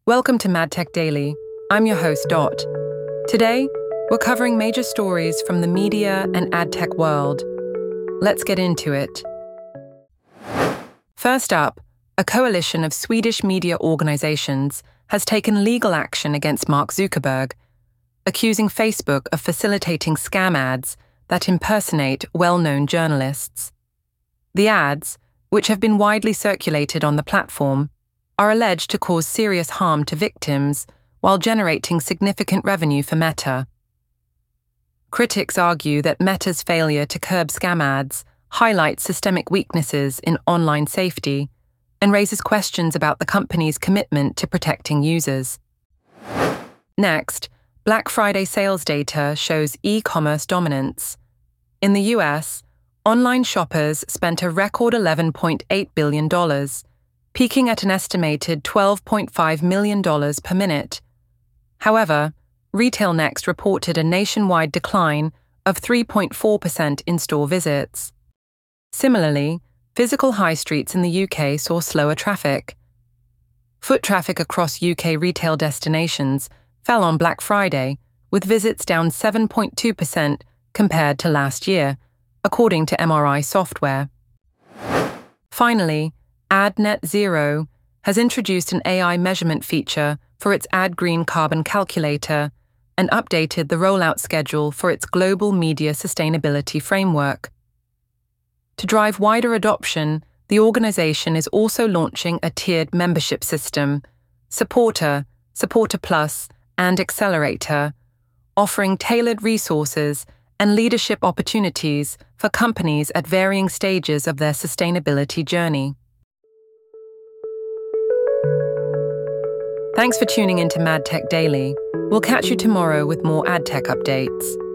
Welcome to MadTech Daily. I'm your host, Dot. Today, we're covering major stories from the media and ad tech world. Let's get into it. First up, a coalition of Swedish media organizations has taken legal action against Mark Zuckerberg, accusing Facebook of facilitating scam ads that impersonate well-known journalists. The ads, which have been widely circulated on the platform, are alleged to cause serious harm to victims while generating significant revenue for Meta. Critics argue that Meta's failure to curb scam ads highlights systemic weaknesses in online safety and raises questions about the company's commitment to protecting users. Next, Black Friday sales data shows e-commerce dominance. In the US, online shoppers spent a record $11.8 billion, peaking at an estimated $12.5 million per minute. However, RetailNext reported a nationwide decline of 3.4% in-store visits. Similarly, physical high streets in the UK saw slower traffic. Foot traffic across UK retail destinations fell on Black Friday, with visits down 7.2% compared to last year, according to MRI software. Finally, AdNet Zero has introduced an AI measurement feature for its AdGreen carbon calculator and updated the rollout schedule for its global media sustainability framework. To drive wider adoption, the organization is also launching a tiered membership system, Supporter, Supporter Plus, and Accelerator, offering tailored resources and leadership opportunities for companies at varying stages of their sustainability journey. Thanks for tuning into MadTech Daily. We'll catch you tomorrow with more ad tech updates.